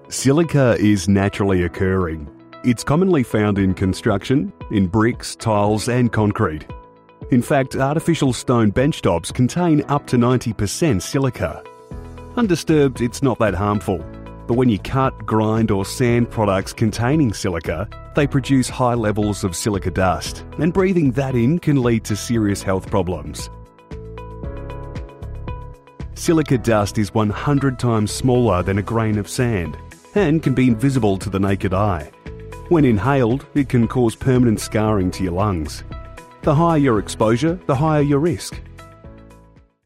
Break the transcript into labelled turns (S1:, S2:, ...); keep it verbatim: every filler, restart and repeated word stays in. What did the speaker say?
S1: Silica is naturally occurring. It's commonly found in construction, in bricks, tiles and concrete. In fact, artificial stone benchtops contain up to ninety percent silica. Undisturbed, it's not that harmful. But when you cut, grind or sand products containing silica, they produce high levels of silica dust, and breathing that in can lead to serious health problems. Silica dust is one hundred times smaller than a grain of sand and can be invisible to the naked eye. When inhaled, it can cause permanent scarring to your lungs. The higher your exposure, the higher your risk.